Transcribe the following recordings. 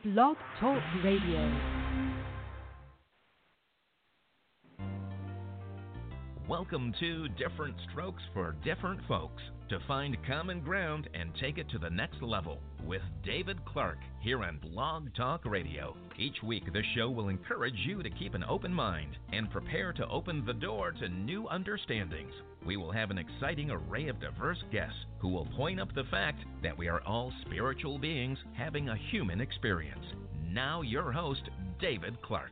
Blog Talk Radio. Welcome to Different Strokes for Different Folks, to find common ground and take it to the next level with David Clark here on Blog Talk Radio. Each week, the show will encourage you to keep an open mind and prepare to open the door to new understandings. We will have an exciting array of diverse guests who will point up the fact that we are all spiritual beings having a human experience. Now your host, David Clark.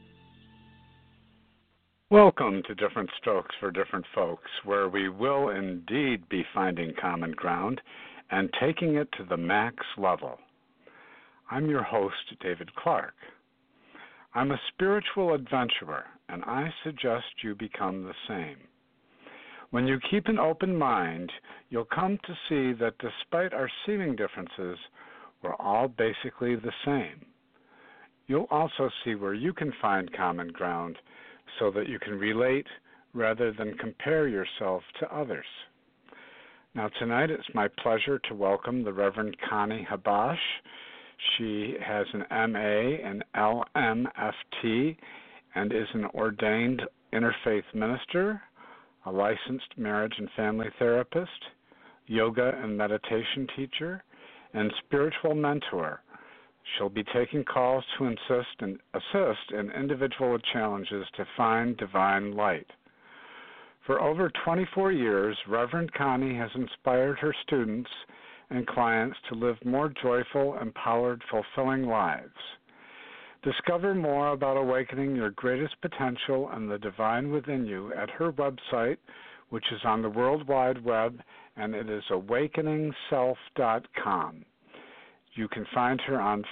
Welcome to Different Strokes for Different Folks, where we will indeed be finding common ground and taking it to the max level. I'm your host, David Clark. I'm a spiritual adventurer, and I suggest you become the same. When you keep an open mind, you'll come to see that despite our seeming differences, we're all basically the same. You'll also see where you can find common ground so that you can relate rather than compare yourself to others. Now tonight it's my pleasure to welcome the Reverend Connie Habash. She has an MA and LMFT and is an ordained interfaith minister, a licensed marriage and family therapist, yoga and meditation teacher, and spiritual mentor. She'll be taking calls to assist in individual challenges to find divine light. For over 24 years, Reverend Connie has inspired her students and clients to live more joyful, empowered, fulfilling lives. Discover more about awakening your greatest potential and the divine within you at her website, which is on the World Wide Web, and it is awakeningself.com. You can find her on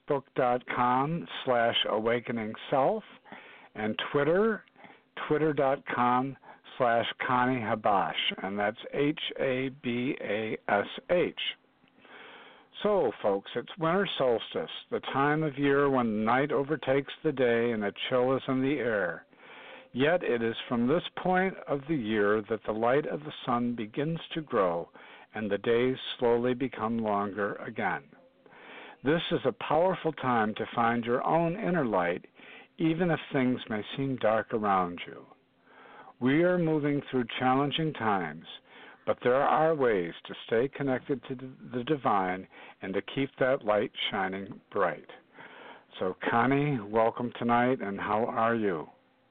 facebook.com/awakeningself, and twitter.com/Connie Habash, and that's Habash. So, folks, it's winter solstice, the time of year when the night overtakes the day and a chill is in the air. Yet it is from this point of the year that the light of the sun begins to grow and the days slowly become longer again. This is a powerful time to find your own inner light, even if things may seem dark around you. We are moving through challenging times, but there are ways to stay connected to the divine and to keep that light shining bright. So, Connie, welcome tonight, and how are you?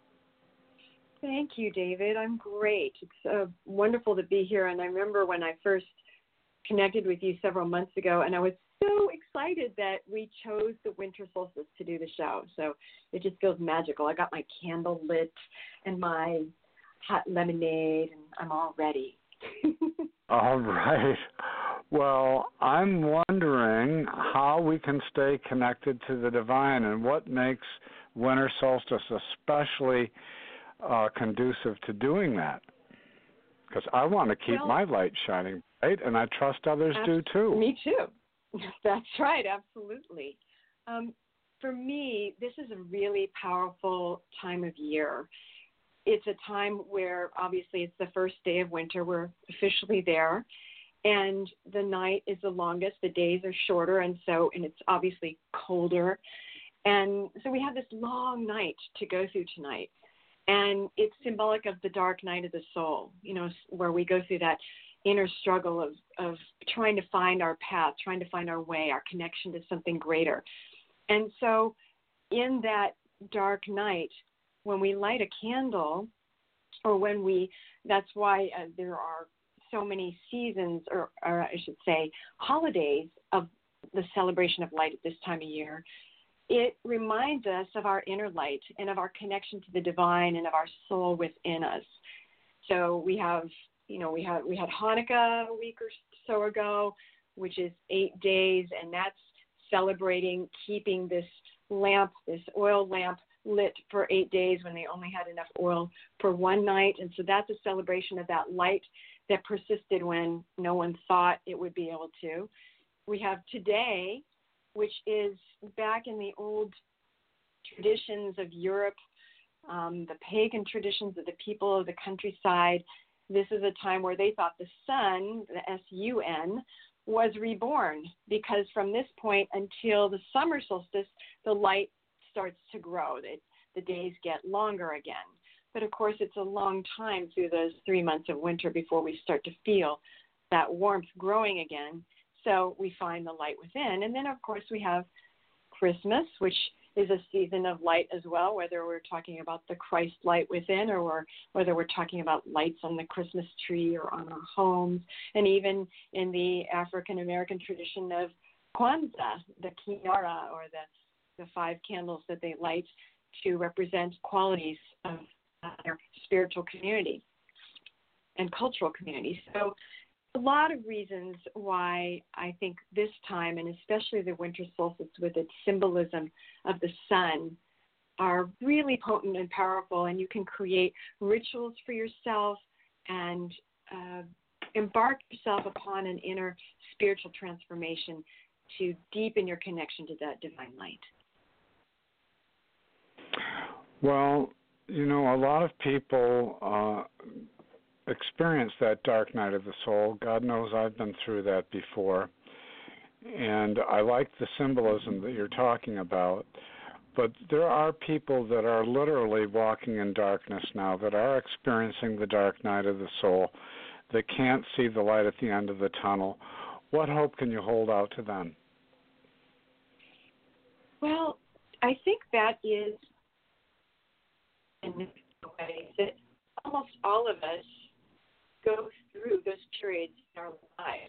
Thank you, David. I'm great. It's wonderful to be here, and I remember when I first connected with you several months ago, and I was so excited that we chose the winter solstice to do the show. So it just feels magical. I got my candle lit and my hot lemonade, and I'm all ready. All right. Well, I'm wondering how we can stay connected to the divine and what makes winter solstice especially conducive to doing that. Because I want to keep my light shining bright, and I trust others do too. Me too. That's right, absolutely. For me, this is a really powerful time of year. It's a time where, obviously, it's the first day of winter. We're officially there, and the night is the longest. The days are shorter, and it's obviously colder. And so we have this long night to go through tonight, and it's symbolic of the dark night of the soul, where we go through that inner struggle of trying to find our path, trying to find our way, our connection to something greater. And so in that dark night, when we light a candle, or that's why there are so many seasons, or I should say holidays of the celebration of light at this time of year, it reminds us of our inner light and of our connection to the divine and of our soul within us. So we had Hanukkah a week or so ago, which is 8 days, and that's celebrating keeping this oil lamp lit for 8 days when they only had enough oil for one night. And so that's a celebration of that light that persisted when no one thought it would be able to. We have today, which is back in the old traditions of Europe, the pagan traditions of the people of the countryside. This is a time where they thought the sun, the sun, was reborn, because from this point until the summer solstice, the light starts to grow. The days get longer again. But of course, it's a long time through those 3 months of winter before we start to feel that warmth growing again. So we find the light within. And then, of course, we have Christmas, which is a season of light as well, whether we're talking about the Christ light within, or whether we're talking about lights on the Christmas tree or on our homes, and even in the African American tradition of Kwanzaa, the Kiara, or the 5 candles that they light to represent qualities of their spiritual community and cultural community. So a lot of reasons why I think this time, and especially the winter solstice with its symbolism of the sun, are really potent and powerful, and you can create rituals for yourself and embark yourself upon an inner spiritual transformation to deepen your connection to that divine light. Well, you know, a lot of people experience that dark night of the soul. God knows I've been through that before. And I like the symbolism that you're talking about. But there are people that are literally walking in darkness now, that are experiencing the dark night of the soul, that can't see the light at the end of the tunnel. What hope can you hold out to them? Well, I think that is in ways that almost all of us go through those periods in our lives.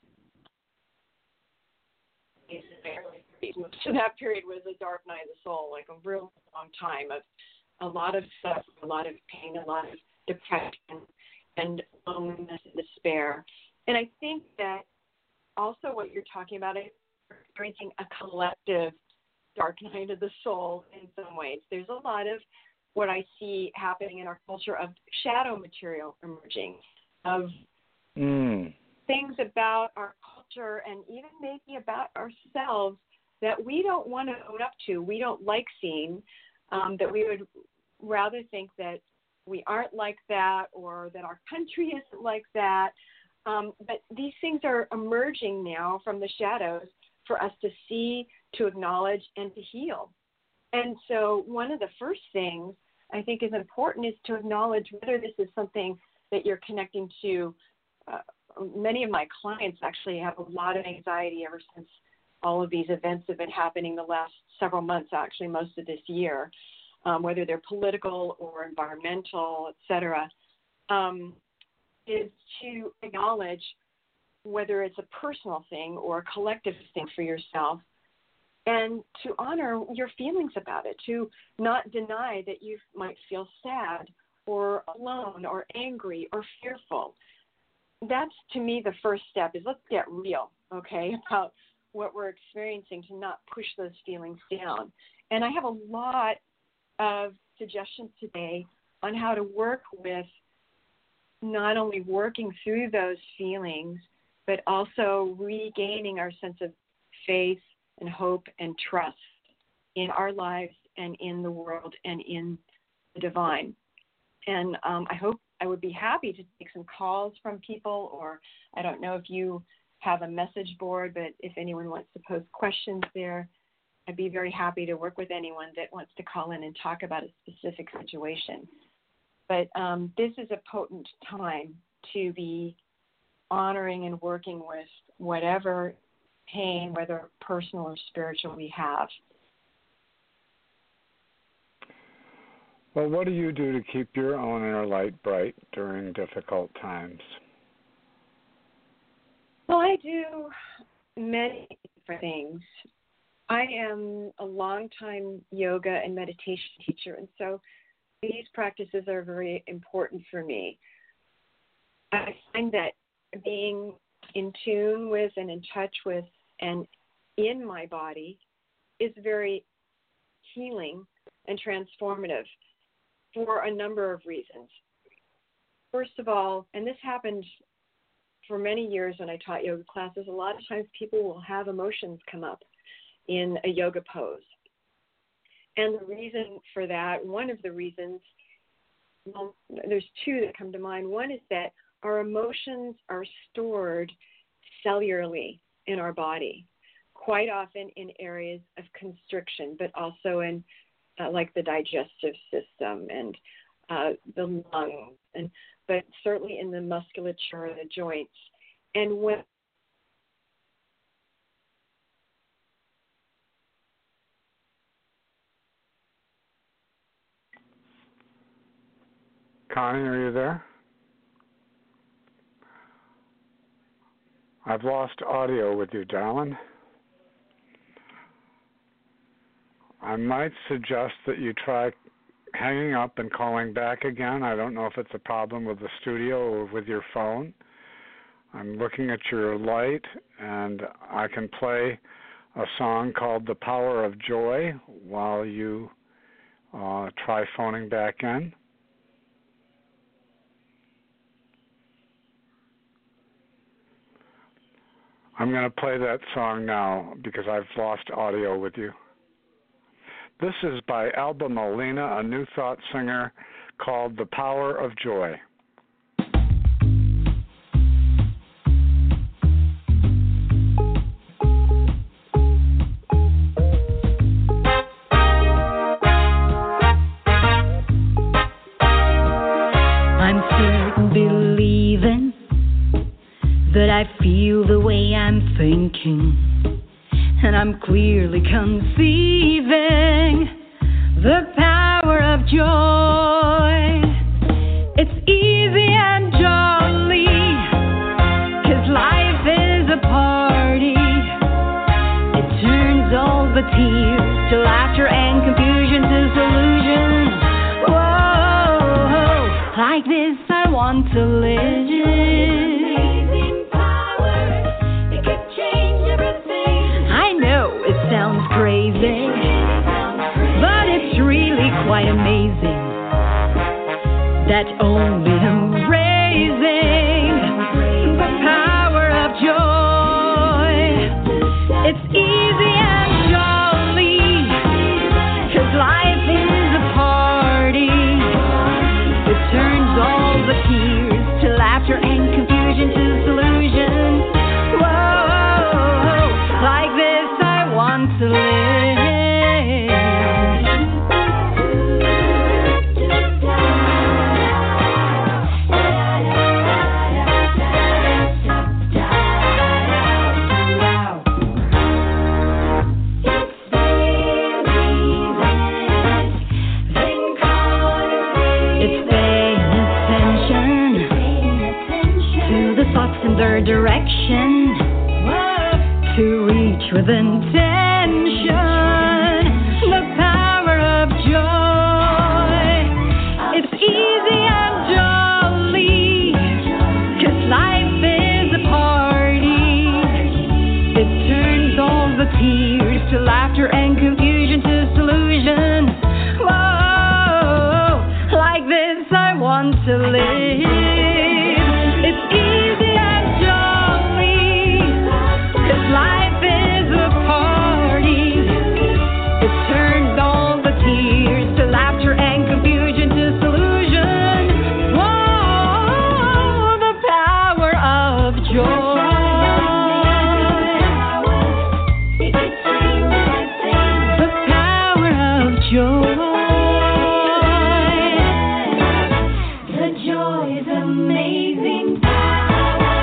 Most of that period was a dark night of the soul, like a real long time of a lot of suffering, a lot of pain, a lot of depression, and loneliness and despair. And I think that also what you're talking about is experiencing a collective dark night of the soul in some ways. There's a lot of what I see happening in our culture of shadow material emerging, of things about our culture and even maybe about ourselves that we don't want to own up to, we don't like seeing, that we would rather think that we aren't like that, or that our country isn't like that. But these things are emerging now from the shadows for us to see, to acknowledge, and to heal. And so one of the first things I think is important is to acknowledge whether this is something that you're connecting to. Many of my clients actually have a lot of anxiety ever since all of these events have been happening the last several months, actually most of this year, whether they're political or environmental, et cetera, is to acknowledge whether it's a personal thing or a collective thing for yourself, and to honor your feelings about it, to not deny that you might feel sad or alone or angry or fearful. That's, to me, the first step is let's get real, okay, about what we're experiencing, to not push those feelings down. And I have a lot of suggestions today on how to work with not only working through those feelings, but also regaining our sense of faith and hope and trust in our lives and in the world and in the divine. And I would be happy to take some calls from people, or I don't know if you have a message board, but if anyone wants to post questions there, I'd be very happy to work with anyone that wants to call in and talk about a specific situation. But this is a potent time to be honoring and working with whatever pain, whether personal or spiritual, we have. Well, what do you do to keep your own inner light bright during difficult times? Well, I do many different things. I am a long-time yoga and meditation teacher, and so these practices are very important for me. I find that being in tune with and in touch with and in my body is very healing and transformative for a number of reasons. First of all, and this happened for many years when I taught yoga classes, a lot of times people will have emotions come up in a yoga pose. And the reason for that, one of the reasons, well, there's two that come to mind. One is that our emotions are stored cellularly in our body, quite often in areas of constriction, but also in like the digestive system and the lungs, but certainly in the musculature and the joints. And when Connie, are you there? I've lost audio with you, darling. I might suggest that you try hanging up and calling back again. I don't know if it's a problem with the studio or with your phone. I'm looking at your light, and I can play a song called The Power of Joy while you try phoning back in. I'm going to play that song now because I've lost audio with you. This is by Alba Molina, a New Thought singer, called The Power of Joy. I'm certain believing that I feel the way I'm thinking, and I'm clearly conceiving the power of joy. It's easy and jolly, 'cause life is a party. It turns all the tears to laughter and confusion to solutions. Whoa, like this I want to live. Sounds crazy, but it's really quite amazing that only embracing the power of joy. It's easy and jolly, 'cause life is a party. It turns all the tears to laughter and confusion to solutions. Whoa, like this to live. It's paying attention to the thoughts in their direction, to reach with intention. The power of joy. It's easy and jolly, 'cause life is a party. It turns all the tears to laughter and confusion to solutions. Whoa, like this I want to live. It's easy and jolly, 'cause life is a party. It turns all the tears to laughter and confusion to solution. Whoa, the power of joy. The power of joy. The joy is amazing power.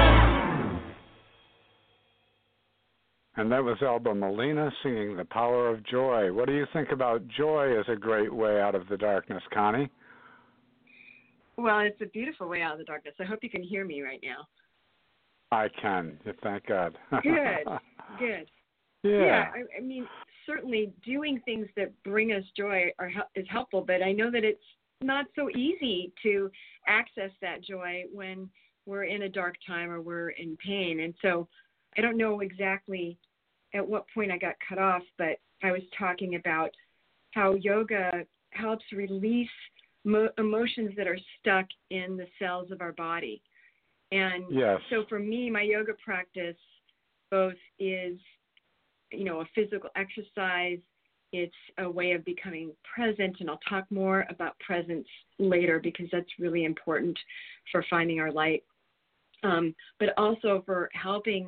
And that was Alba Molina singing The Power of Joy. What do you think about joy as a great way out of the darkness, Connie? Well, it's a beautiful way out of the darkness. I hope you can hear me right now. I can. Thank God. Good, good. Yeah. I mean, certainly doing things that bring us joy is helpful, but I know that it's not so easy to access that joy when we're in a dark time or we're in pain. And so I don't know exactly at what point I got cut off, but I was talking about how yoga helps release emotions that are stuck in the cells of our body. And yes. So for me, my yoga practice both is, a physical exercise. It's a way of becoming present, and I'll talk more about presence later because that's really important for finding our light. But also for helping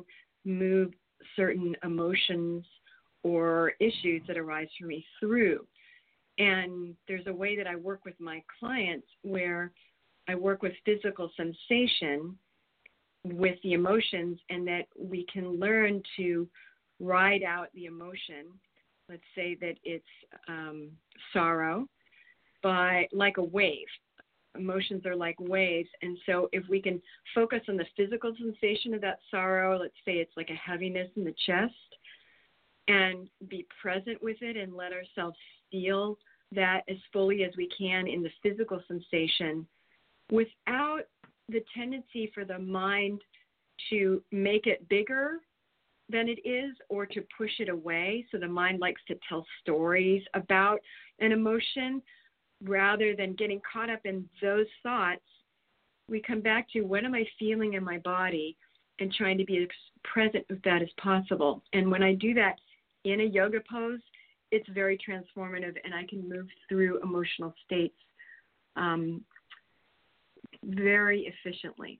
move certain emotions or issues that arise for me through. And there's a way that I work with my clients where I work with physical sensation with the emotions, and that we can learn to ride out the emotion. Let's say that it's sorrow, by like a wave. Emotions are like waves. And so if we can focus on the physical sensation of that sorrow, let's say it's like a heaviness in the chest, and be present with it and let ourselves feel that as fully as we can in the physical sensation, without the tendency for the mind to make it bigger than it is or to push it away. So the mind likes to tell stories about an emotion rather than getting caught up in those thoughts. We come back to, what am I feeling in my body, and trying to be as present with that as possible. And when I do that in a yoga pose, it's very transformative, and I can move through emotional states very efficiently.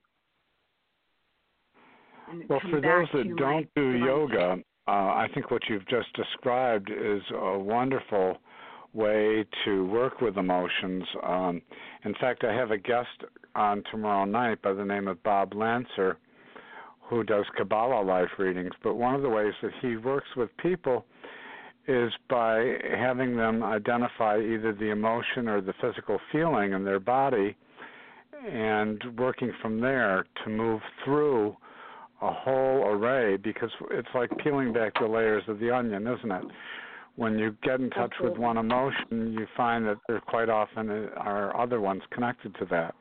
Well, for those that don't do yoga, I think what you've just described is a wonderful way to work with emotions. In fact, I have a guest on tomorrow night by the name of Bob Lancer, who does Kabbalah life readings. But one of the ways that he works with people is by having them identify either the emotion or the physical feeling in their body, and working from there to move through a whole array, because it's like peeling back the layers of the onion, isn't it? When you get in touch with one emotion, you find that there quite often are other ones connected to that.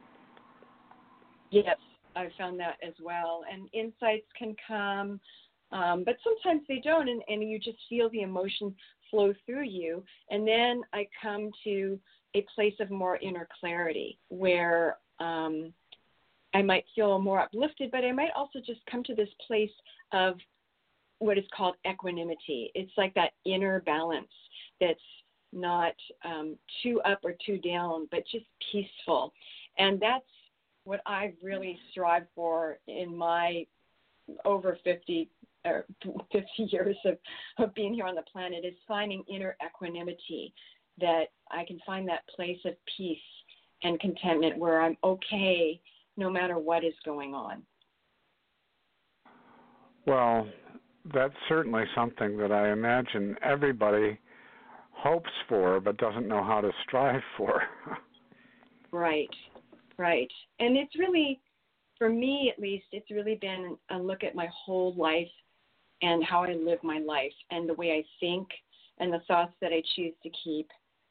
Yes, I found that as well. And insights can come, but sometimes they don't, and you just feel the emotion flow through you. And then I come to a place of more inner clarity where I might feel more uplifted, but I might also just come to this place of what is called equanimity. It's like that inner balance that's not too up or too down, but just peaceful. And that's what I really strive for in my over 50 years of being here on the planet, is finding inner equanimity, that I can find that place of peace and contentment where I'm okay no matter what is going on. Well, that's certainly something that I imagine everybody hopes for but doesn't know how to strive for. Right. And it's really, for me at least, it's really been a look at my whole life and how I live my life and the way I think and the thoughts that I choose to keep.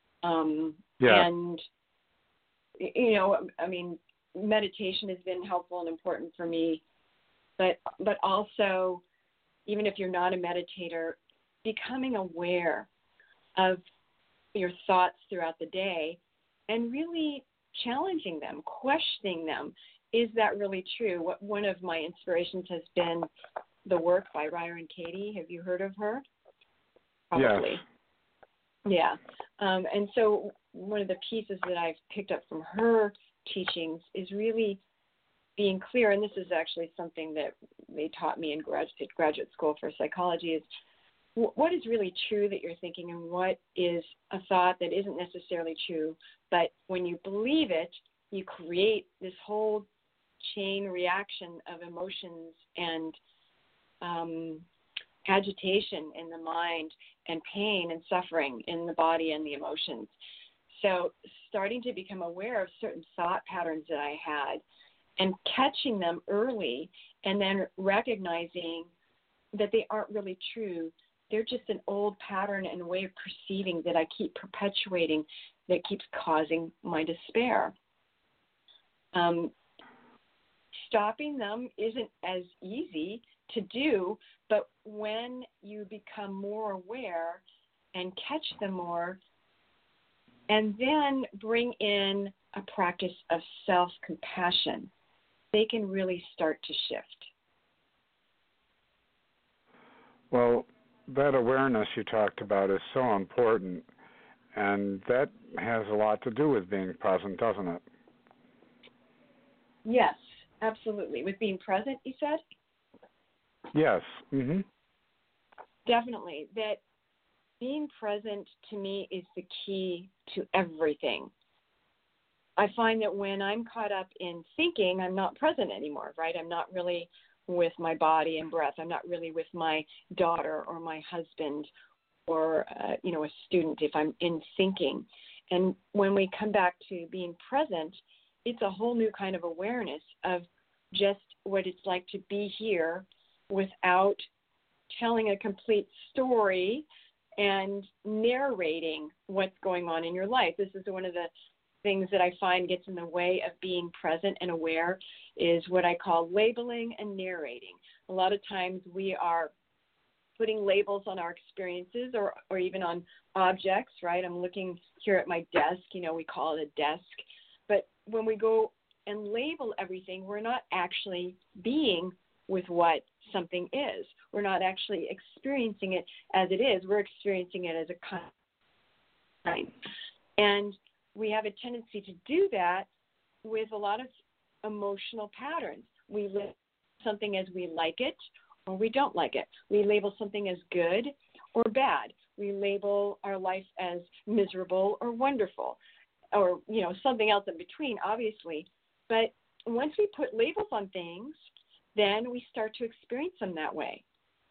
And, you know, I mean, meditation has been helpful and important for me, but also, even if you're not a meditator, becoming aware of your thoughts throughout the day and really challenging them, questioning them. Is that really true? One of my inspirations has been the work by Byron Katie. Have you heard of her? Probably. Yes. Yeah. And so one of the pieces that I've picked up from her teachings is really being clear, and this is actually something that they taught me in graduate school for psychology, is what is really true that you're thinking and what is a thought that isn't necessarily true, but when you believe it, you create this whole chain reaction of emotions and agitation in the mind and pain and suffering in the body and the emotions. So starting to become aware of certain thought patterns that I had and catching them early, and then recognizing that they aren't really true. They're just an old pattern and way of perceiving that I keep perpetuating that keeps causing my despair. Stopping them isn't as easy to do, but when you become more aware and catch them more, and then bring in a practice of self-compassion, they can really start to shift. Well, that awareness you talked about is so important, and that has a lot to do with being present, doesn't it? Yes, absolutely. With being present, you said? Yes. Definitely. That being present to me is the key to everything. I find that when I'm caught up in thinking, I'm not present anymore, right? I'm not really with my body and breath. I'm not really with my daughter or my husband or, a student if I'm in thinking. And when we come back to being present, it's a whole new kind of awareness of just what it's like to be here without telling a complete story and narrating what's going on in your life. This is one of the things that I find gets in the way of being present and aware is what I call labeling and narrating. A lot of times we are putting labels on our experiences or even on objects, right? I'm looking here at my desk, we call it a desk. But when we go and label everything, we're not actually being with what something is. We're not actually experiencing it as it is. We're experiencing it as a kind. And we have a tendency to do that with a lot of emotional patterns. We label something as we like it or we don't like it. We label something as good or bad. We label our life as miserable or wonderful or, something else in between, obviously. But once we put labels on things, then we start to experience them that way.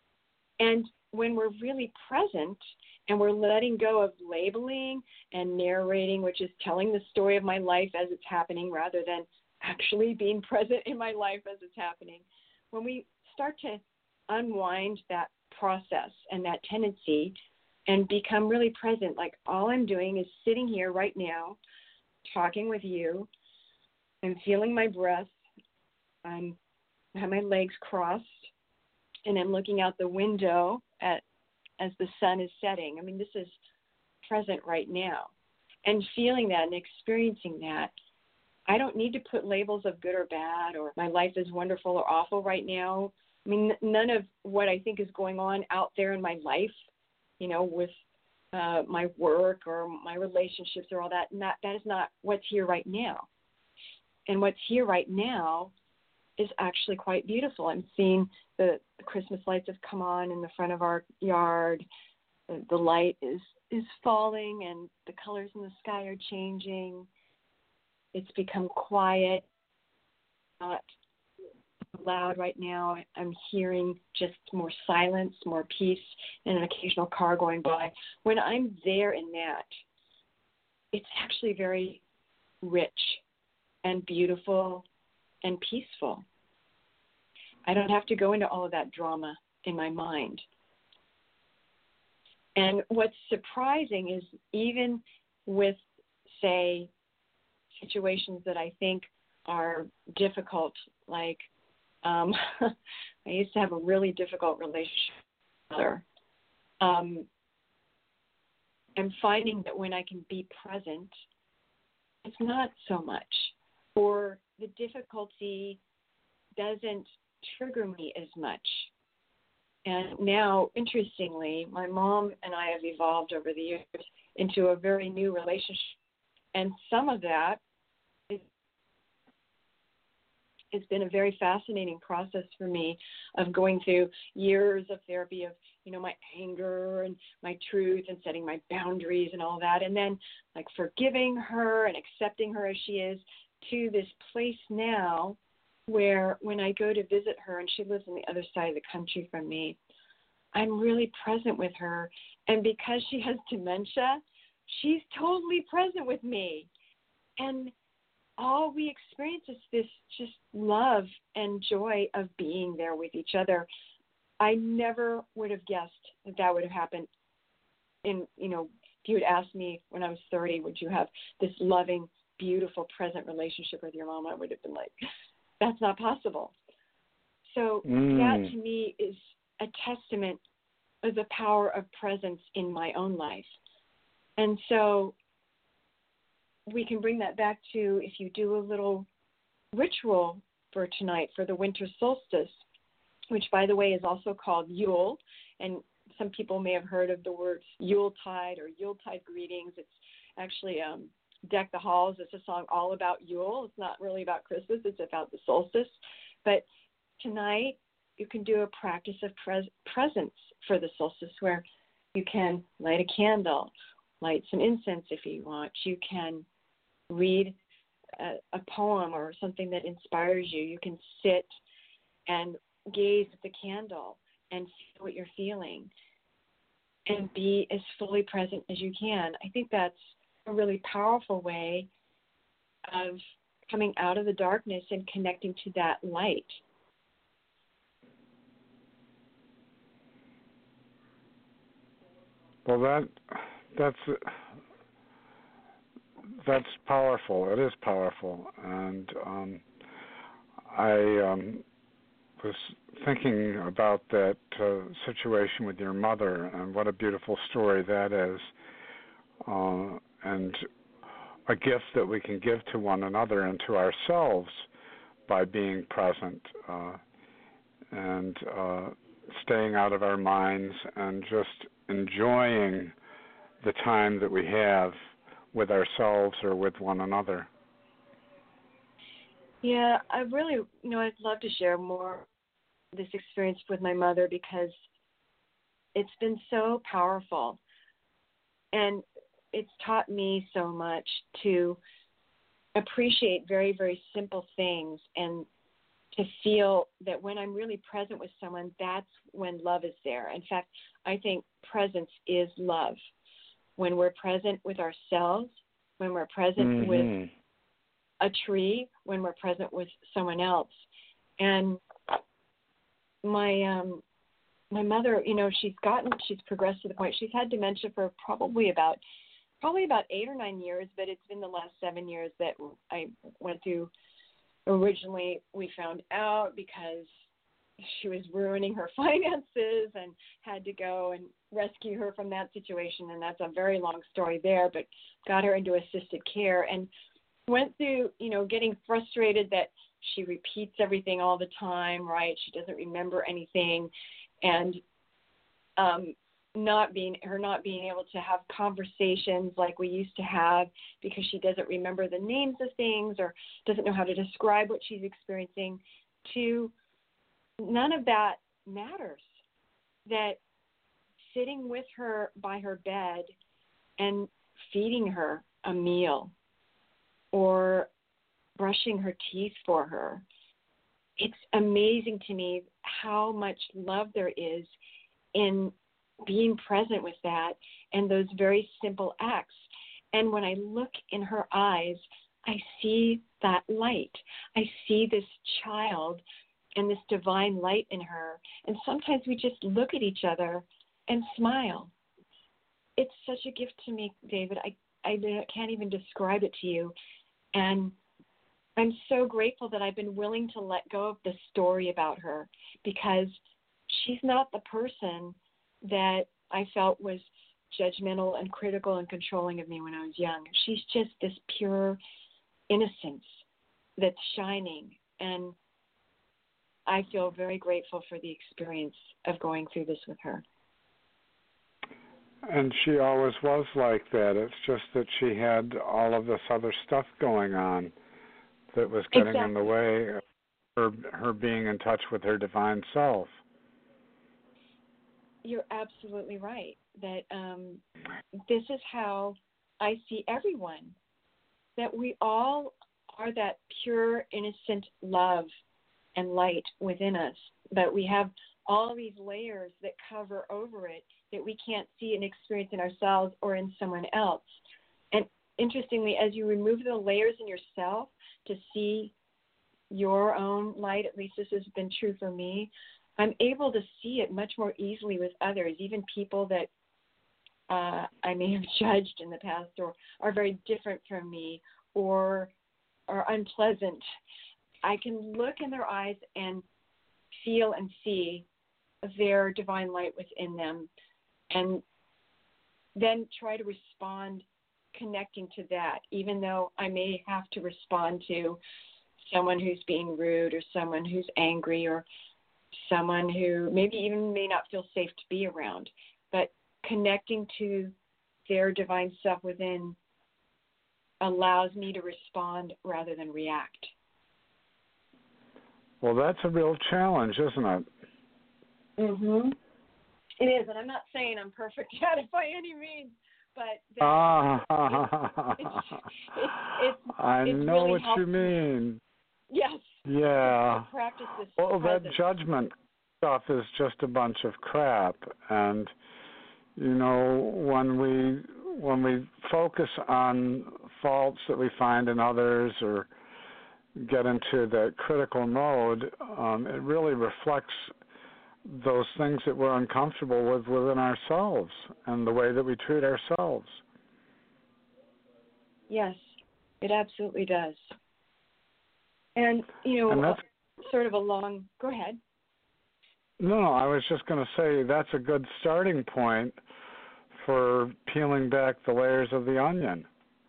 And when we're really present and we're letting go of labeling and narrating, which is telling the story of my life as it's happening rather than actually being present in my life as it's happening, when we start to unwind that process and that tendency and become really present, like all I'm doing is sitting here right now, talking with you, I'm feeling my breath, I have my legs crossed, and I'm looking out the window as the sun is setting. I mean, this is present right now. And feeling that and experiencing that, I don't need to put labels of good or bad or my life is wonderful or awful right now. I mean, none of what I think is going on out there in my life, with my work or my relationships or all that, that is not what's here right now. And what's here right now is actually quite beautiful. I'm seeing the Christmas lights have come on in the front of our yard. The light is falling and the colors in the sky are changing. It's become quiet, not loud right now. I'm hearing just more silence, more peace, and an occasional car going by. When I'm there in that, it's actually very rich and beautiful and peaceful. I don't have to go into all of that drama in my mind. And what's surprising is even with, say, situations that I think are difficult, like I used to have a really difficult relationship with my mother. I'm finding that when I can be present, it's not so much, or the difficulty doesn't trigger me as much. And now, interestingly, my mom and I have evolved over the years into a very new relationship. And some of that it's been a very fascinating process for me of going through years of therapy of, my anger and my truth and setting my boundaries and all that. And then like forgiving her and accepting her as she is to this place now where when I go to visit her, and she lives on the other side of the country from me, I'm really present with her. And because she has dementia, she's totally present with me. And all we experience is this just love and joy of being there with each other. I never would have guessed that would have happened. If you had asked me when I was 30, would you have this loving, beautiful, present relationship with your mom? I would have been like, that's not possible. So that to me is a testament of the power of presence in my own life. And so we can bring that back to if you do a little ritual for tonight for the winter solstice, which, by the way, is also called Yule. And some people may have heard of the words Yuletide or Yuletide greetings. It's actually Deck the Halls. It's a song all about Yule. It's not really about Christmas. It's about the solstice. But tonight, you can do a practice of presence for the solstice where you can light a candle, light some incense if you want. You can read a poem or something that inspires you. You can sit and gaze at the candle and feel what you're feeling and be as fully present as you can. I think that's a really powerful way of coming out of the darkness and connecting to that light. Well, that's powerful. It is powerful, and I was thinking about that situation with your mother, and what a beautiful story that is, and a gift that we can give to one another and to ourselves by being present and staying out of our minds and just enjoying the time that we have with ourselves or with one another. Yeah, I really, I'd love to share more of this experience with my mother because it's been so powerful. And it's taught me so much to appreciate very, very simple things and to feel that when I'm really present with someone, that's when love is there. In fact, I think presence is love. When we're present with ourselves, when we're present with a tree, when we're present with someone else. And my mother, she's progressed to the point, she's had dementia for probably about 8 or 9 years, but it's been the last 7 years that I went through. Originally, we found out because she was ruining her finances and had to go and rescue her from that situation, and that's a very long story there, but got her into assisted care and went through, getting frustrated that she repeats everything all the time, right? She doesn't remember anything, and not being able to have conversations like we used to have because she doesn't remember the names of things or doesn't know how to describe what she's experiencing, to none of that matters. That sitting with her by her bed and feeding her a meal or brushing her teeth for her, it's amazing to me how much love there is in being present with that and those very simple acts. And when I look in her eyes, I see that light. I see this child and this divine light in her. And sometimes we just look at each other and smile. It's such a gift to me, David. I can't even describe it to you. And I'm so grateful that I've been willing to let go of the story about her because she's not the person that I felt was judgmental and critical and controlling of me when I was young. She's just this pure innocence that's shining. And I feel very grateful for the experience of going through this with her. And she always was like that. It's just that she had all of this other stuff going on that was getting in the way of her being in touch with her divine self. You're absolutely right that this is how I see everyone, that we all are that pure, innocent love and light within us, but we have all these layers that cover over it that we can't see and experience in ourselves or in someone else. And interestingly, as you remove the layers in yourself to see your own light, at least this has been true for me, I'm able to see it much more easily with others, even people that I may have judged in the past or are very different from me or are unpleasant. I can look in their eyes and feel and see their divine light within them and then try to respond connecting to that, even though I may have to respond to someone who's being rude or someone who's angry or someone who maybe even may not feel safe to be around. But connecting to their divine self within allows me to respond rather than react. Well, that's a real challenge, isn't it? Mhm. It is, and I'm not saying I'm perfect at it by any means, but I it's know really what helpful. you mean. Yes. Yeah. To practice this. Well, that presence. judgment stuff is just a bunch of crap, and when we focus on faults that we find in others or get into that critical mode, it really reflects those things that we're uncomfortable with within ourselves and the way that we treat ourselves. Yes, it absolutely does. And, and that's, sort of go ahead. No, I was just going to say that's a good starting point for peeling back the layers of the onion.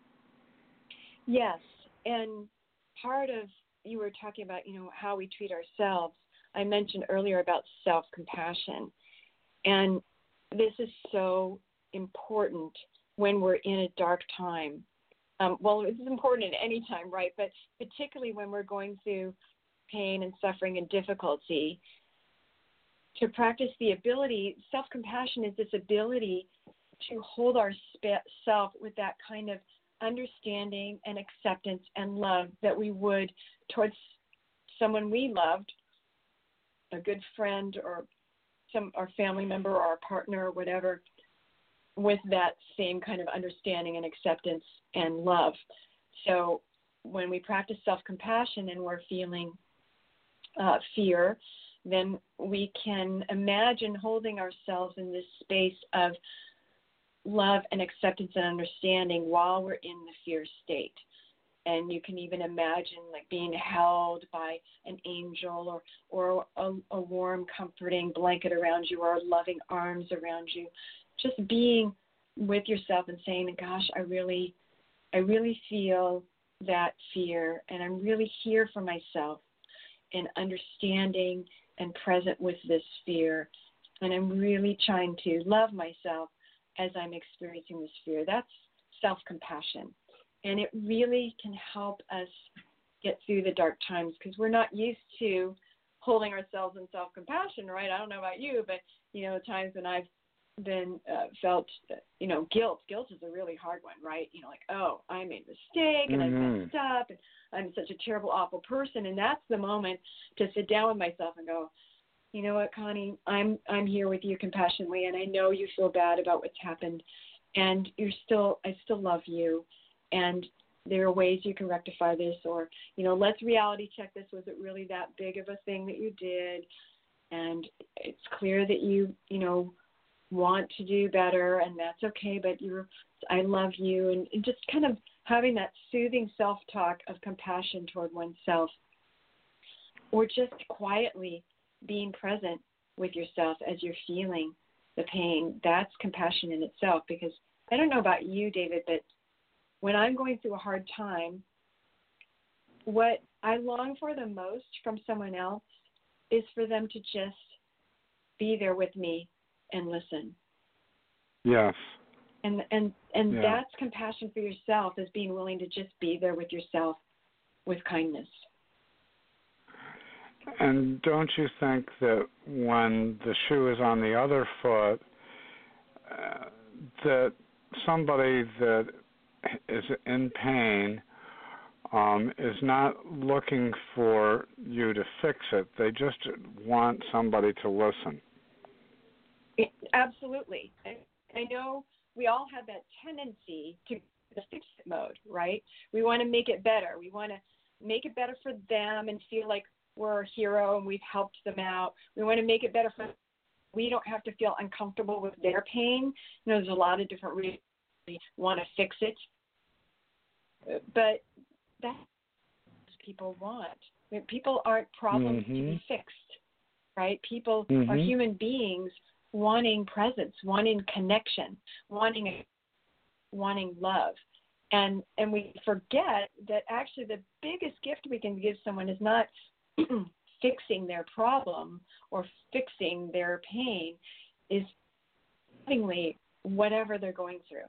Yes, and part of, you were talking about, how we treat ourselves. I mentioned earlier about self-compassion, and this is so important when we're in a dark time. Well, it's important at any time, right? But particularly when we're going through pain and suffering and difficulty, to practice the ability, self-compassion is this ability to hold ourself with that kind of understanding and acceptance and love that we would towards someone we loved, a good friend or our family member or our partner or whatever, with that same kind of understanding and acceptance and love. So when we practice self-compassion and we're feeling fear, then we can imagine holding ourselves in this space of love and acceptance and understanding while we're in the fear state. And you can even imagine like being held by an angel or a warm, comforting blanket around you or loving arms around you. Just being with yourself and saying, gosh, I really feel that fear, and I'm really here for myself and understanding and present with this fear. And I'm really trying to love myself as I'm experiencing this fear. That's self-compassion. And it really can help us get through the dark times because we're not used to holding ourselves in self-compassion, right? I don't know about you, but, times when I've been felt, guilt. Guilt is a really hard one, right? Like, oh, I made a mistake and I messed up and I'm such a terrible, awful person. And that's the moment to sit down with myself and go, you know what, Connie, I'm here with you compassionately, and I know you feel bad about what's happened, and I still love you. And there are ways you can rectify this, or, let's reality check this. Was it really that big of a thing that you did? And it's clear that you want to do better, and that's okay, but I love you. And just kind of having that soothing self-talk of compassion toward oneself, or just quietly being present with yourself as you're feeling the pain. That's compassion in itself, because I don't know about you, David, but when I'm going through a hard time, what I long for the most from someone else is for them to just be there with me and listen. Yes. And that's compassion for yourself, is being willing to just be there with yourself with kindness. And don't you think that when the shoe is on the other foot, that somebody that is in pain is not looking for you to fix it. They just want somebody to listen. Absolutely. I know we all have that tendency to the fix-it mode, right? We want to make it better. We want to make it better for them and feel like we're a hero and we've helped them out. We want to make it better for them. We don't have to feel uncomfortable with their pain. There's a lot of different reasons we want to fix it. But that's what people want. People aren't problems to be fixed, right? People are human beings wanting presence, wanting connection, wanting love. And we forget that actually the biggest gift we can give someone is not fixing their problem or fixing their pain, is lovingly whatever they're going through.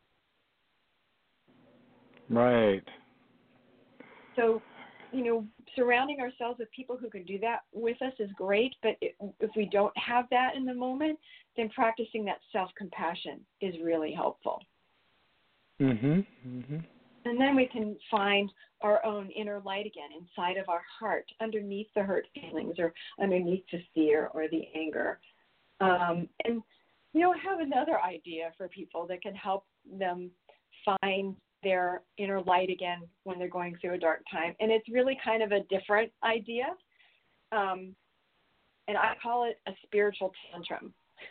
Right. So, surrounding ourselves with people who can do that with us is great, but if we don't have that in the moment, then practicing that self-compassion is really helpful. Mhm. Mhm. And then we can find our own inner light again inside of our heart, underneath the hurt feelings or underneath the fear or the anger. And, I have another idea for people that can help them find their inner light again when they're going through a dark time. And it's really kind of a different idea. And I call it a spiritual tantrum.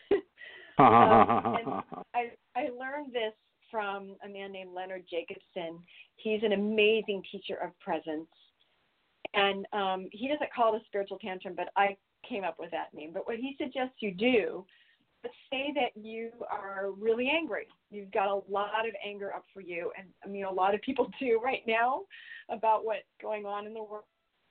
And I learned this from a man named Leonard Jacobson. He's an amazing teacher of presence. And he doesn't call it a spiritual tantrum, but I came up with that name. But what he suggests you do, let's say that you are really angry. You've got a lot of anger up for you. And a lot of people do right now about what's going on in the world.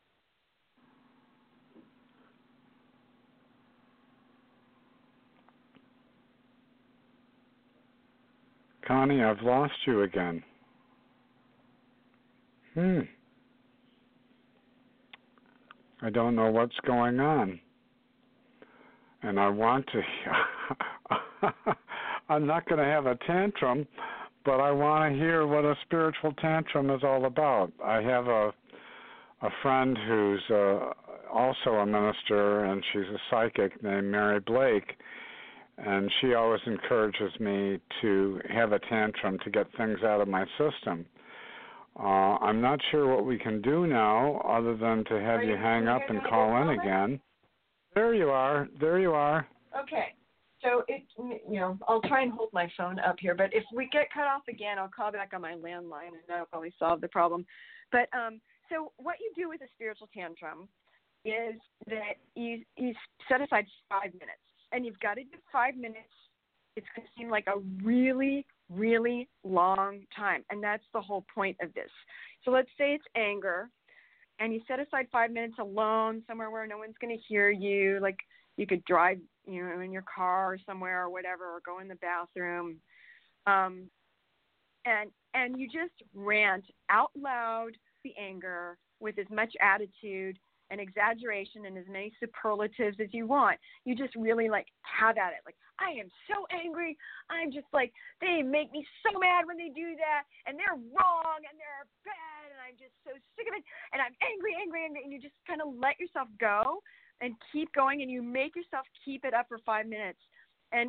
Connie, I've lost you again. I don't know what's going on. And I want to, I'm not going to have a tantrum, but I want to hear what a spiritual tantrum is all about. I have a friend who's also a minister, and she's a psychic named Mary Blake, and she always encourages me to have a tantrum to get things out of my system. I'm not sure what we can do now other than to have you hang up and call in again. There you are. Okay. So, I'll try and hold my phone up here, but if we get cut off again, I'll call back on my landline, and that'll probably solve the problem. But so what you do with a spiritual tantrum is that you set aside 5 minutes, and you've got to do 5 minutes. It's going to seem like a really, really long time, and that's the whole point of this. So let's say it's anger, and you set aside 5 minutes alone somewhere where no one's going to hear you. Like you could drive, in your car or somewhere or whatever, or go in the bathroom, and you just rant out loud the anger with as much attitude and exaggeration and as many superlatives as you want. You just really have at it. Like, I am so angry. I'm just they make me so mad when they do that, and they're wrong and they're bad, and I'm just so sick of it, and I'm angry, and you just kind of let yourself go and keep going, and you make yourself keep it up for 5 minutes. And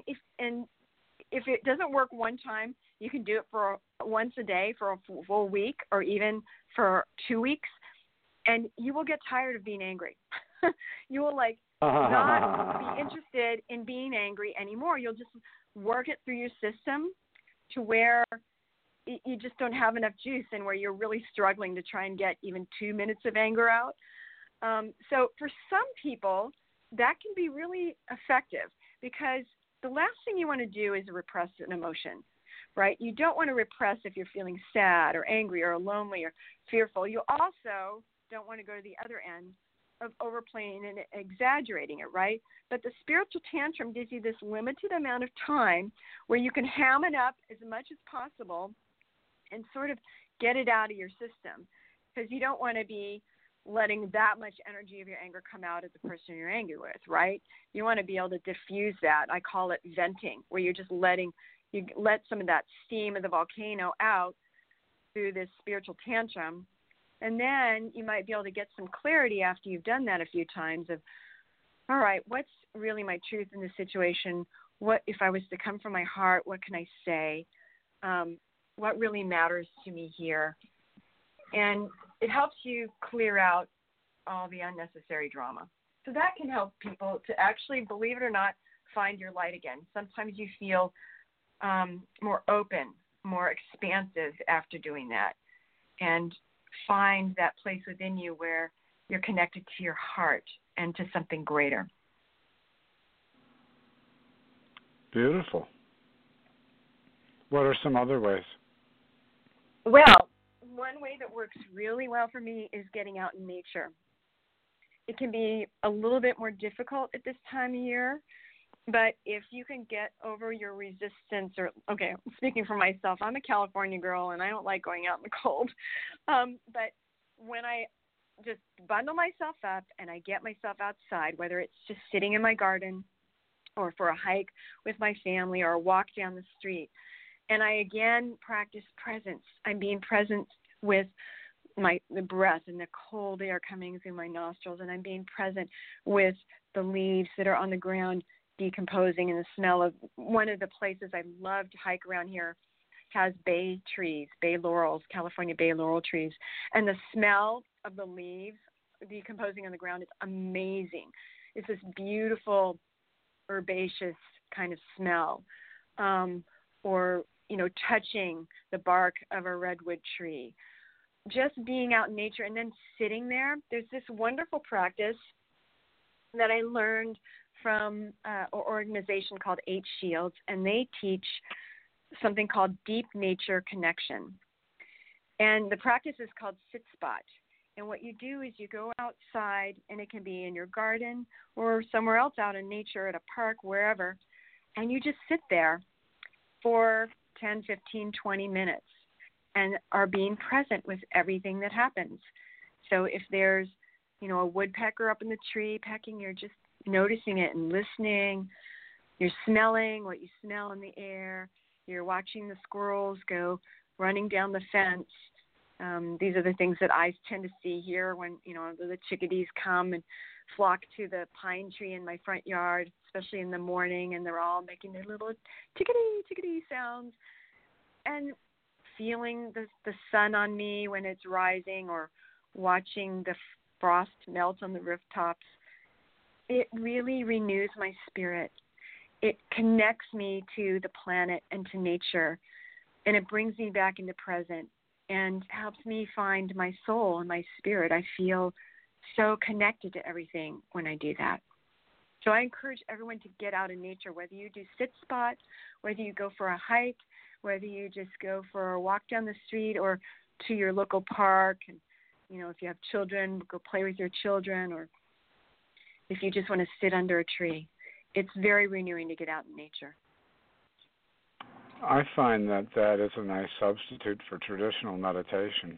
if it doesn't work one time, you can do it for once a day for a full week, or even for 2 weeks. And you will get tired of being angry. You will not be interested in being angry anymore. You'll just work it through your system to where you just don't have enough juice, and where you're really struggling to try and get even 2 minutes of anger out. So for some people, that can be really effective, because the last thing you want to do is repress an emotion, right? You don't want to repress if you're feeling sad or angry or lonely or fearful. You also don't want to go to the other end of overplaying and exaggerating it, right? But the spiritual tantrum gives you this limited amount of time where you can ham it up as much as possible and sort of get it out of your system, because you don't want to be letting that much energy of your anger come out at the person you're angry with, right? You want to be able to diffuse that. I call it venting, where you're just you let some of that steam of the volcano out through this spiritual tantrum. And then you might be able to get some clarity after you've done that a few times of, all right, what's really my truth in this situation? What, if I was to come from my heart, what can I say? What really matters to me here? And it helps you clear out all the unnecessary drama. So that can help people to actually, believe it or not, find your light again. Sometimes you feel more open, more expansive after doing that, and find that place within you where you're connected to your heart and to something greater. Beautiful. What are some other ways? Well, one way that works really well for me is getting out in nature. It can be a little bit more difficult at this time of year, but if you can get over your resistance, speaking for myself, I'm a California girl and I don't like going out in the cold. But when I just bundle myself up and I get myself outside, whether it's just sitting in my garden or for a hike with my family or a walk down the street. And I again practice presence. I'm being present with the breath and the cold air coming through my nostrils, and I'm being present with the leaves that are on the ground decomposing and the smell of one of the places I love to hike around here has bay trees, bay laurels, California bay laurel trees, and the smell of the leaves decomposing on the ground is amazing. It's this beautiful herbaceous kind of smell, or touching the bark of a redwood tree, just being out in nature and then sitting there. There's this wonderful practice that I learned from an organization called 8 Shields, and they teach something called deep nature connection. And the practice is called sit spot. And what you do is you go outside, and it can be in your garden or somewhere else out in nature, at a park, wherever, and you just sit there for 10, 15, 20 minutes and are being present with everything that happens. So if there's, a woodpecker up in the tree pecking, you're just noticing it and listening. You're smelling what you smell in the air. You're watching the squirrels go running down the fence. These are the things that I tend to see here when, the chickadees come and flock to the pine tree in my front yard, especially in the morning, and they're all making their little chickadee sounds, and feeling the sun on me when it's rising, or watching the frost melt on the rooftops. It really renews my spirit. It connects me to the planet and to nature, and it brings me back into present and helps me find my soul and my spirit. I feel so connected to everything when I do that. So I encourage everyone to get out in nature, whether you do sit spot, whether you go for a hike, whether you just go for a walk down the street or to your local park. And, if you have children, go play with your children, or if you just want to sit under a tree. It's very renewing to get out in nature. I find that is a nice substitute for traditional meditation.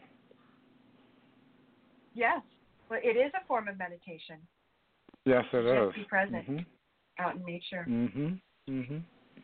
Yes. Well, it is a form of meditation. Yes, it is. Just be present out in nature. Mm-hmm.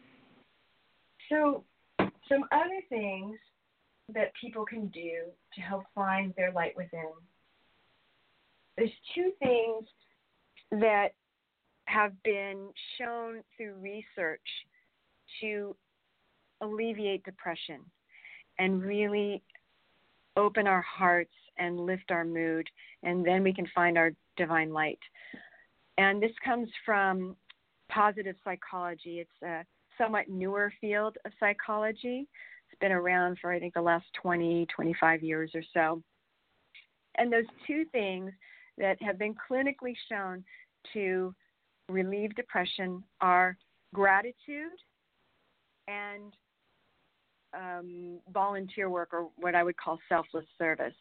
So some other things that people can do to help find their light within. There's 2 things that have been shown through research to alleviate depression and really open our hearts and lift our mood, and then we can find our divine light. And this comes from positive psychology. It's a somewhat newer field of psychology. It's been around for, I think, the last 20, 25 years or so. And those 2 things that have been clinically shown to relieve depression are gratitude and volunteer work, or what I would call selfless service.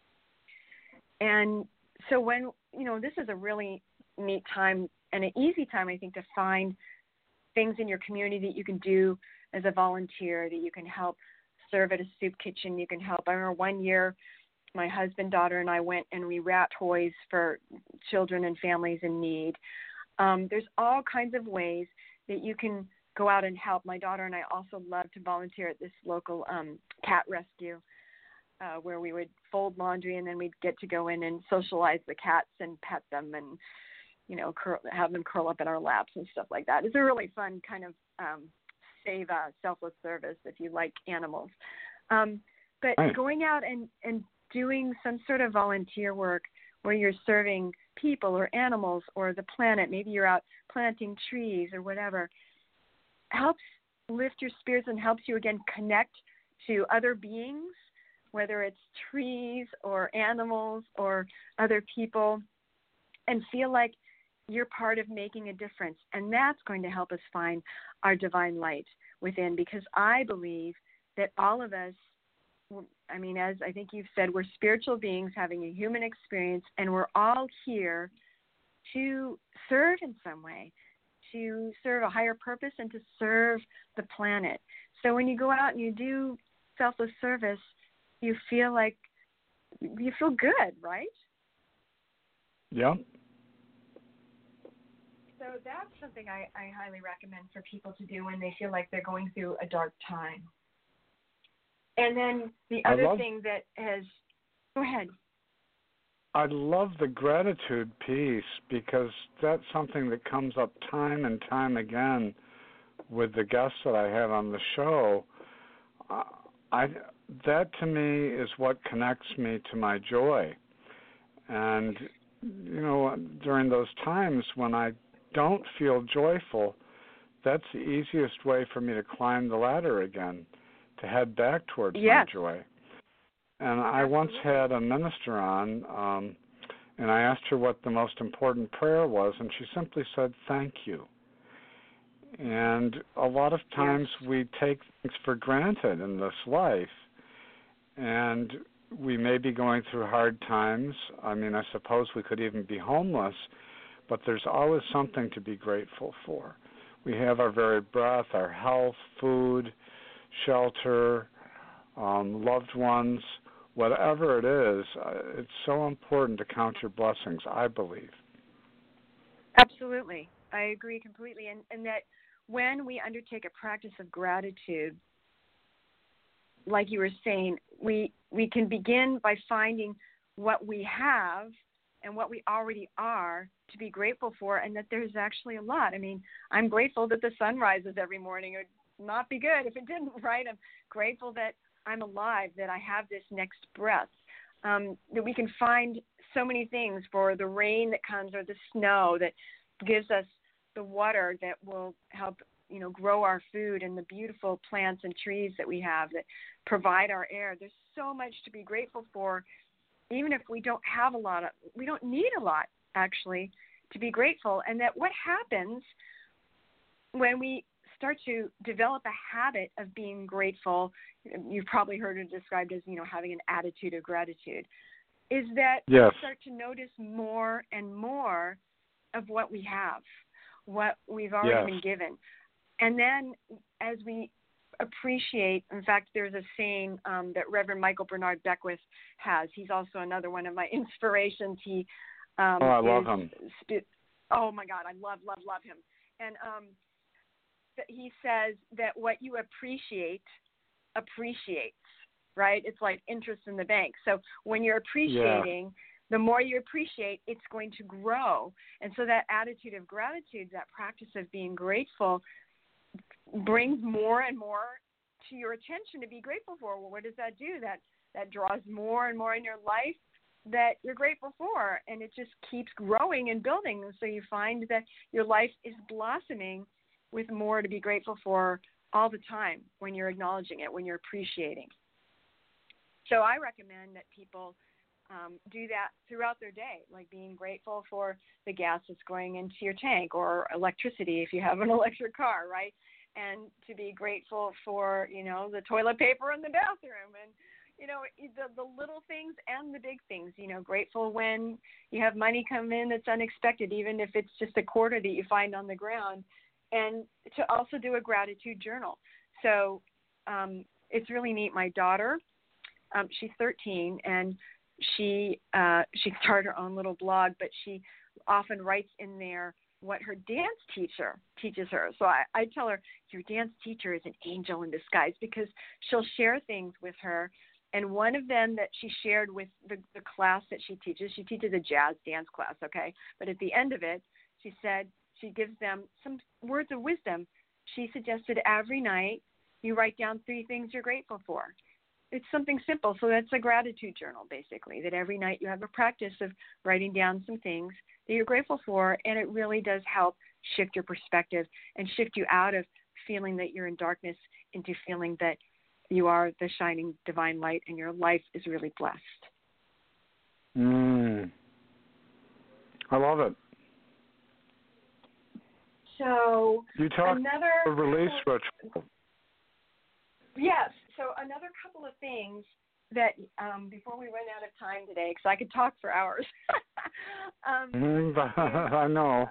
And so when, this is a really neat time and an easy time, I think, to find things in your community that you can do as a volunteer, that you can help serve at a soup kitchen. You can help. I remember one year my husband, daughter, and I went and we wrapped toys for children and families in need. There's all kinds of ways that you can go out and help. My daughter and I also love to volunteer at this local cat rescue where we would fold laundry, and then we'd get to go in and socialize the cats and pet them and, have them curl up in our laps and stuff like that. It's a really fun kind of selfless service if you like animals. But going out and doing some sort of volunteer work where you're serving people or animals or the planet, maybe you're out planting trees or whatever, helps lift your spirits and helps you again connect to other beings, whether it's trees or animals or other people, and feel like you're part of making a difference. And that's going to help us find our divine light within, because I believe that all of us, as I think you've said, we're spiritual beings having a human experience, and we're all here to serve in some way, to serve a higher purpose and to serve the planet. So when you go out and you do selfless service, you feel good, right? Yeah. So that's something I highly recommend for people to do when they feel like they're going through a dark time. And then the other thing that has, go ahead. I love the gratitude piece because that's something that comes up time and time again with the guests that I have on the show. That to me is what connects me to my joy. And, during those times when I don't feel joyful, that's the easiest way for me to climb the ladder again, to head back towards my joy. And I once had a minister on, and I asked her what the most important prayer was, and she simply said, "Thank you." And a lot of times we take things for granted in this life, and we may be going through hard times. I mean, I suppose we could even be homeless, but there's always something to be grateful for. We have our very breath, our health, food, shelter, loved ones, whatever it is. It's so important to count your blessings, I believe. Absolutely. I agree completely. And that when we undertake a practice of gratitude, like you were saying, we can begin by finding what we have and what we already are to be grateful for, and that there's actually a lot. I mean, I'm grateful that the sun rises every morning. It would not be good if it didn't, right? I'm grateful that I'm alive, that I have this next breath, that we can find so many things, for the rain that comes or the snow that gives us the water that will help, grow our food, and the beautiful plants and trees that we have that provide our air. There's so much to be grateful for, even if we don't have a lot. We don't need a lot, actually, to be grateful. And that what happens when we start to develop a habit of being grateful, you've probably heard it described as, having an attitude of gratitude, is that we start to notice more and more of what we have, what we've already been given. And then as we appreciate, in fact, there's a saying that Reverend Michael Bernard Beckwith has. He's also another one of my inspirations. He I love him. Oh, my God, I love him. And he says that what you appreciate appreciates, right? It's like interest in the bank. So when you're appreciating, the more you appreciate, it's going to grow. And so that attitude of gratitude, that practice of being grateful, brings more and more to your attention to be grateful for. Well, what does that do? That draws more and more in your life that you're grateful for, and it just keeps growing and building. And so you find that your life is blossoming with more to be grateful for all the time when you're acknowledging it, when you're appreciating. So I recommend that people do that throughout their day, like being grateful for the gas that's going into your tank, or electricity if you have an electric car, right? And to be grateful for, the toilet paper in the bathroom, and, the little things and the big things, grateful when you have money come in that's unexpected, even if it's just a quarter that you find on the ground, and to also do a gratitude journal. So it's really neat. My daughter, she's 13, and she started her own little blog, but she often writes in there what her dance teacher teaches her. So I tell her, your dance teacher is an angel in disguise, because she'll share things with her. And one of them that she shared with the class that she teaches a jazz dance class, okay? But at the end of it, she said she gives them some words of wisdom. She suggested every night you write down 3 things you're grateful for. It's something simple. So that's a gratitude journal, basically, that every night you have a practice of writing down some things that you're grateful for, and it really does help shift your perspective and shift you out of feeling that you're in darkness into feeling that you are the shining divine light and your life is really blessed. I love it. So you talk another release ritual. Yes. So another couple of things that before we run out of time today, because I could talk for hours. I know.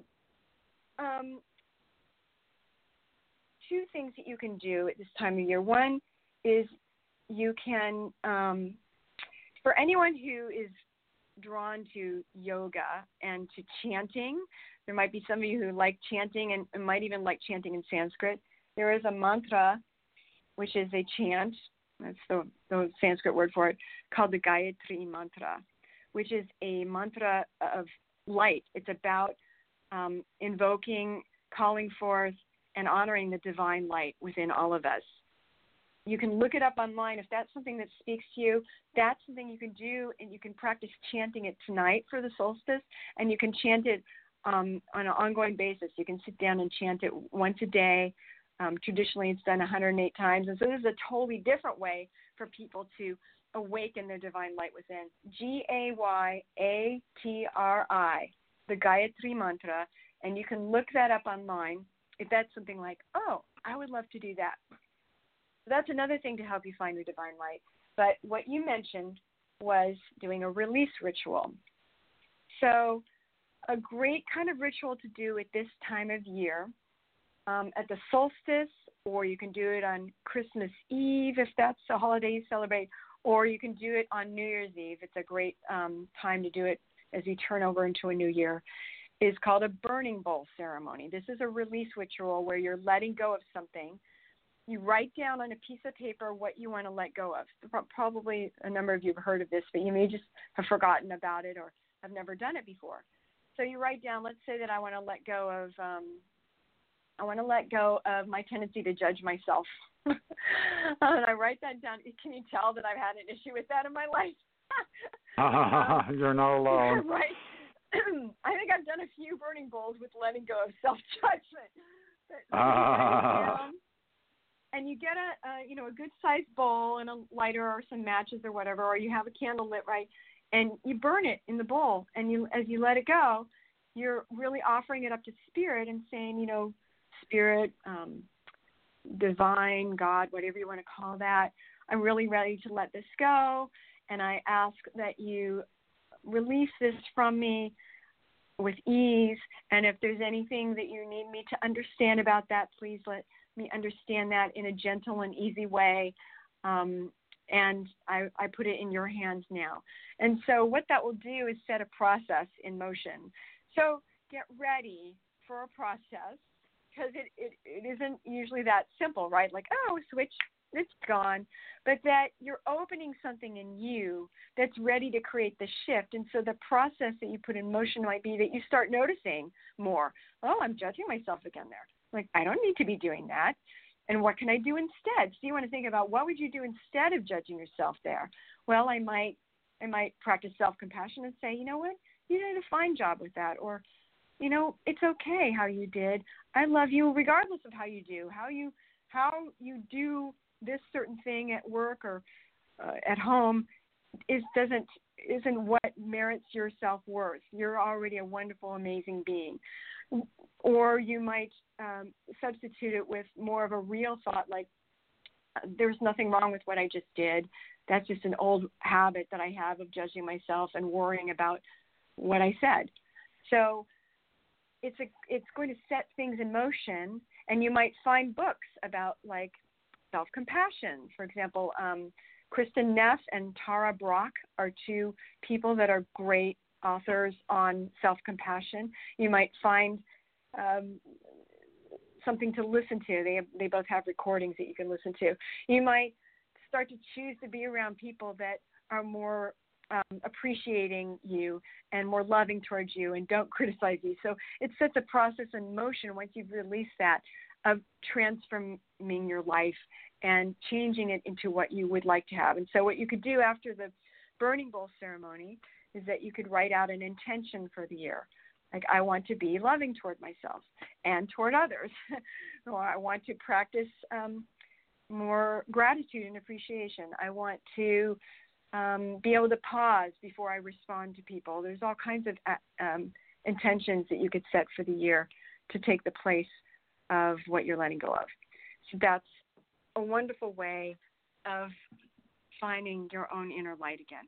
2 things that you can do at this time of year. One is you can, for anyone who is drawn to yoga and to chanting. There might be some of you who like chanting and might even like chanting in Sanskrit. There is a mantra, which is a chant, that's the Sanskrit word for it, called the Gayatri Mantra, which is a mantra of light. It's about invoking, calling forth, and honoring the divine light within all of us. You can look it up online. If that's something that speaks to you, that's something you can do, and you can practice chanting it tonight for the solstice, and you can chant it on an ongoing basis. You can sit down and chant it once a day. Traditionally, it's done 108 times, and so this is a totally different way for people to awaken their divine light within. Gayatri, the Gayatri Mantra, and you can look that up online if that's something like, oh, I would love to do that. That's another thing to help you find your divine light. But what you mentioned was doing a release ritual. So a great kind of ritual to do at this time of year, at the solstice, or you can do it on Christmas Eve if that's a holiday you celebrate, or you can do it on New Year's Eve. It's a great time to do it as you turn over into a new year. Is called a burning bowl ceremony. This is a release ritual where you're letting go of something. You write down on a piece of paper what you want to let go of. Probably a number of you have heard of this, but you may just have forgotten about it or have never done it before. So you write down, let's say that I want to let go of my tendency to judge myself. And I write that down. Can you tell that I've had an issue with that in my life? You're not alone. Right. I think I've done a few burning bowls with letting go of self-judgment. And you get a good sized bowl and a lighter or some matches or whatever, or you have a candle lit, right? And you burn it in the bowl. And as you let it go, you're really offering it up to Spirit and saying, Spirit, divine, God, whatever you want to call that, I'm really ready to let this go. And I ask that you release this from me with ease, and if there's anything that you need me to understand about that, please let me understand that in a gentle and easy way, and I put it in your hands now. And so what that will do is set a process in motion. So get ready for a process, because it isn't usually that simple, right? Like, oh, switch, it's gone, but that you're opening something in you that's ready to create the shift. And so the process that you put in motion might be that you start noticing more. Oh, I'm judging myself again there. Like, I don't need to be doing that. And what can I do instead? So you want to think about, what would you do instead of judging yourself there? Well, I might practice self-compassion and say, you know what? You did a fine job with that. Or, it's okay how you did. I love you regardless of how you do. How you do this certain thing at work or at home isn't what merits your self-worth. You're already a wonderful, amazing being. Or you might substitute it with more of a real thought, like, there's nothing wrong with what I just did. That's just an old habit that I have of judging myself and worrying about what I said. So it's going to set things in motion, and you might find books about, like, self-compassion. For example, Kristen Neff and Tara Brach are two people that are great authors on self-compassion. You might find something to listen to. They both have recordings that you can listen to. You might start to choose to be around people that are more appreciating you and more loving towards you and don't criticize you. So it sets a process in motion once you've released that of transforming your life and changing it into what you would like to have. And so what you could do after the burning bowl ceremony is that you could write out an intention for the year. Like, I want to be loving toward myself and toward others. Or I want to practice more gratitude and appreciation. I want to be able to pause before I respond to people. There's all kinds of intentions that you could set for the year to take the place of what you're letting go of. So that's a wonderful way of finding your own inner light again.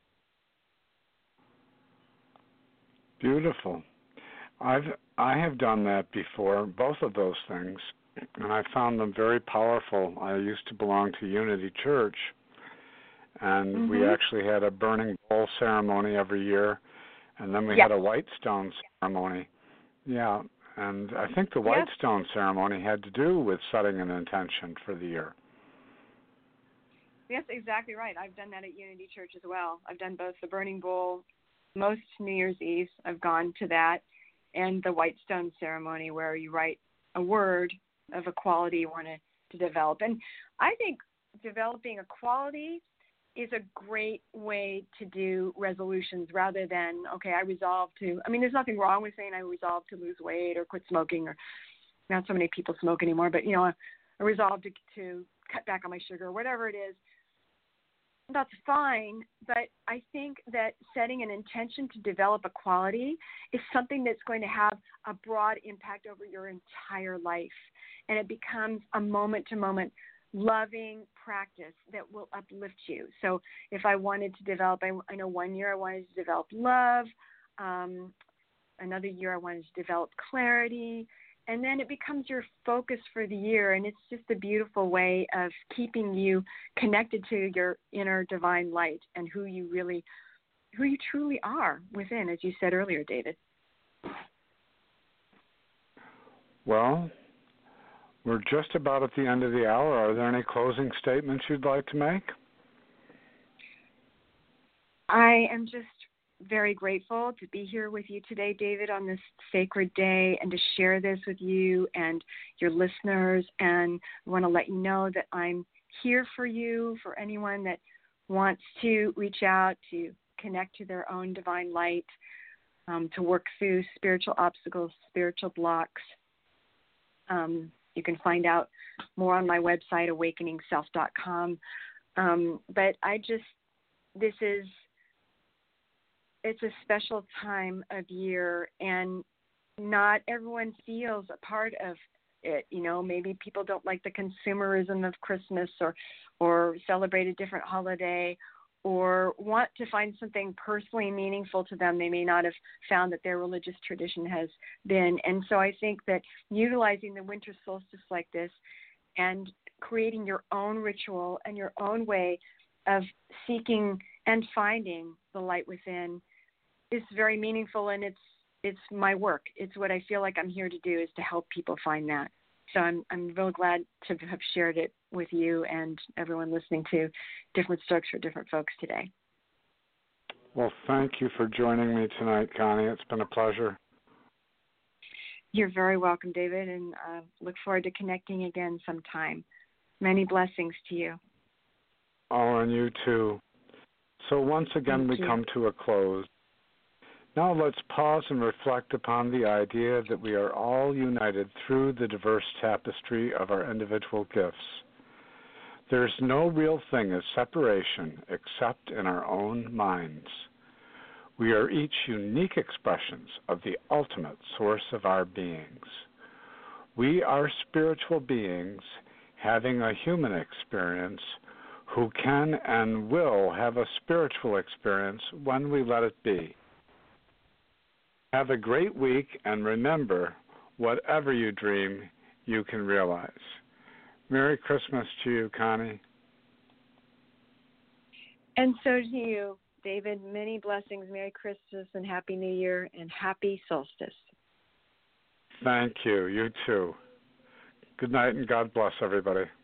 Beautiful. I have done that before, both of those things, and I found them very powerful. I used to belong to Unity Church, And we actually had a burning bowl ceremony every year, and then we had a white stone ceremony. Yeah, and I think the white stone ceremony had to do with setting an intention for the year. Yes, exactly right. I've done that at Unity Church as well. I've done both the burning bowl, most New Year's Eve, I've gone to that, and the white stone ceremony where you write a word of a quality you want to develop. And I think developing a quality is a great way to do resolutions rather than, okay, I resolve to, I mean, there's nothing wrong with saying I resolve to lose weight or quit smoking, or not so many people smoke anymore, but, I resolve to cut back on my sugar, whatever it is. That's fine, but I think that setting an intention to develop a quality is something that's going to have a broad impact over your entire life, and it becomes a moment-to-moment loving practice that will uplift you. So if I wanted to develop, I know one year I wanted to develop love, another year I wanted to develop clarity, and then it becomes your focus for the year, and it's just a beautiful way of keeping you connected to your inner divine light and who you truly are within, as you said earlier, David. Well, we're just about at the end of the hour. Are there any closing statements you'd like to make? I am just very grateful to be here with you today, David, on this sacred day and to share this with you and your listeners. And I want to let you know that I'm here for you, for anyone that wants to reach out to connect to their own divine light, to work through spiritual obstacles, spiritual blocks. You can find out more on my website, awakeningself.com. But it's a special time of year, and not everyone feels a part of it. Maybe people don't like the consumerism of Christmas or celebrate a different holiday or want to find something personally meaningful to them they may not have found that their religious tradition has been. And so I think that utilizing the winter solstice like this and creating your own ritual and your own way of seeking and finding the light within is very meaningful, and it's my work. It's what I feel like I'm here to do, is to help people find that. So I'm real glad to have shared it with you and everyone listening to Different Strokes for Different Folks today. Well, thank you for joining me tonight, Connie. It's been a pleasure. You're very welcome, David, and look forward to connecting again sometime. Many blessings to you. Oh, and you too. So once again, we come to a close. Now let's pause and reflect upon the idea that we are all united through the diverse tapestry of our individual gifts. There's no real thing as separation except in our own minds. We are each unique expressions of the ultimate source of our beings. We are spiritual beings having a human experience who can and will have a spiritual experience when we let it be. Have a great week, and remember, whatever you dream, you can realize. Merry Christmas to you, Connie. And so to you, David. Many blessings. Merry Christmas and Happy New Year and Happy Solstice. Thank you. You too. Good night and God bless everybody.